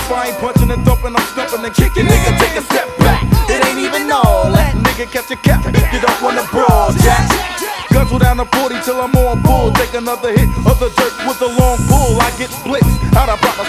If I ain't punching and thumping, I'm stumping and kicking. Nigga, take a step back. It ain't even all that. Nigga, catch a cap if you don't wanna brawl, Jack. Guzzle down the 40 till I'm on bull. Take another hit of the dirt with a long pull. I get blitzed. How the